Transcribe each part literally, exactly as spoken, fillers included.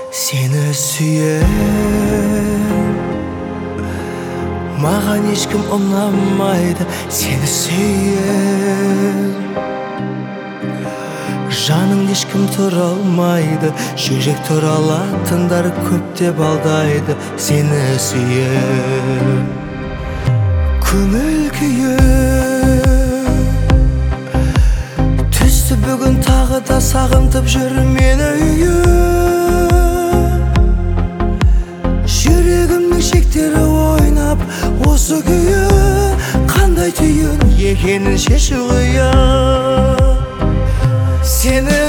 Seni süyen Mağan ешкім ұнамайды Seni süyen Жаның ешкім тұра алмайды Жүрек тұра алатындар көп деп алдайды Seni süyen Көңіл күйі Түсті бүгін тағы да сағынтып жүр мені үйі Жүрегімнің шектері ойнап осы күйі Қандай түйін екенін шешу қиын Seni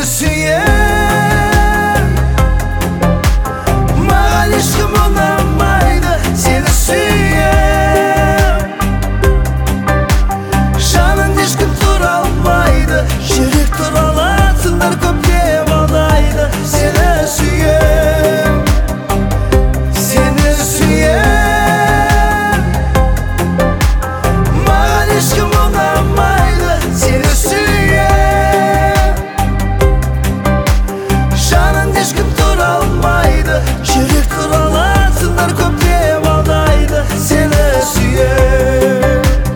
süyen Маған ешкім ұнамайды Seni süyen Жаның ешкім тұра алмайды Жүрек тұра алатындар көп деп алдайды Seni süyen Seni süyen Маған ешкім ұнамайды Seni süyen Жаның ешкім тұра алмайды Жүрек тұра алатындар көп деп алдайды Seni süyen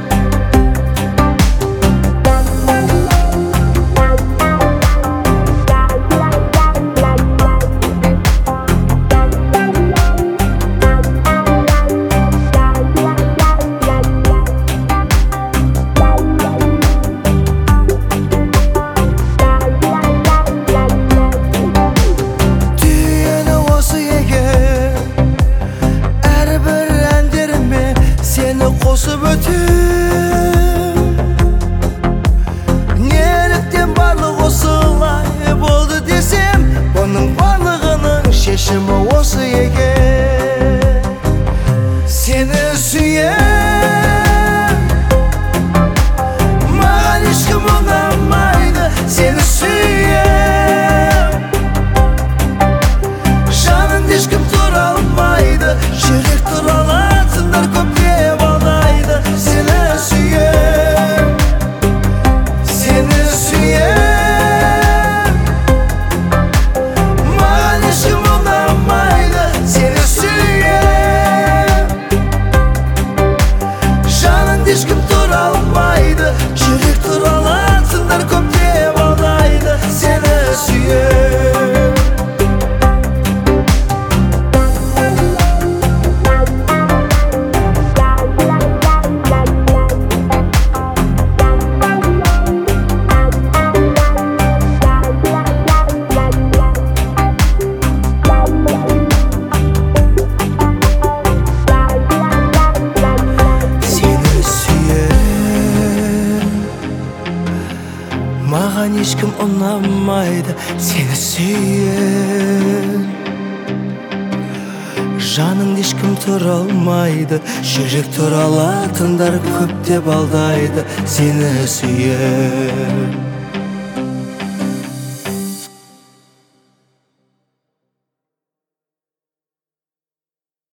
Қосып өтем Неліктен барлық осылай болды десем Бұның барлығының шешімі осы екен Seni süyen Маған ешкім ұнамайды Seni süyen Жаның ешкім тұра алмайды Жүрек тұра алатындар көп деп Seni süyen Seni süyen Mağan ешкім ұнамайды Seni süyen Жаның ешкім тұра алмайды Жүрек тұра алатындар көп деп алдайды Seni süyen Маған ешкім ұнамайды Seni süyen Жаның ешкім тұра алмайды Жүрек тұра алатындар көп деп алдайды Seni süyen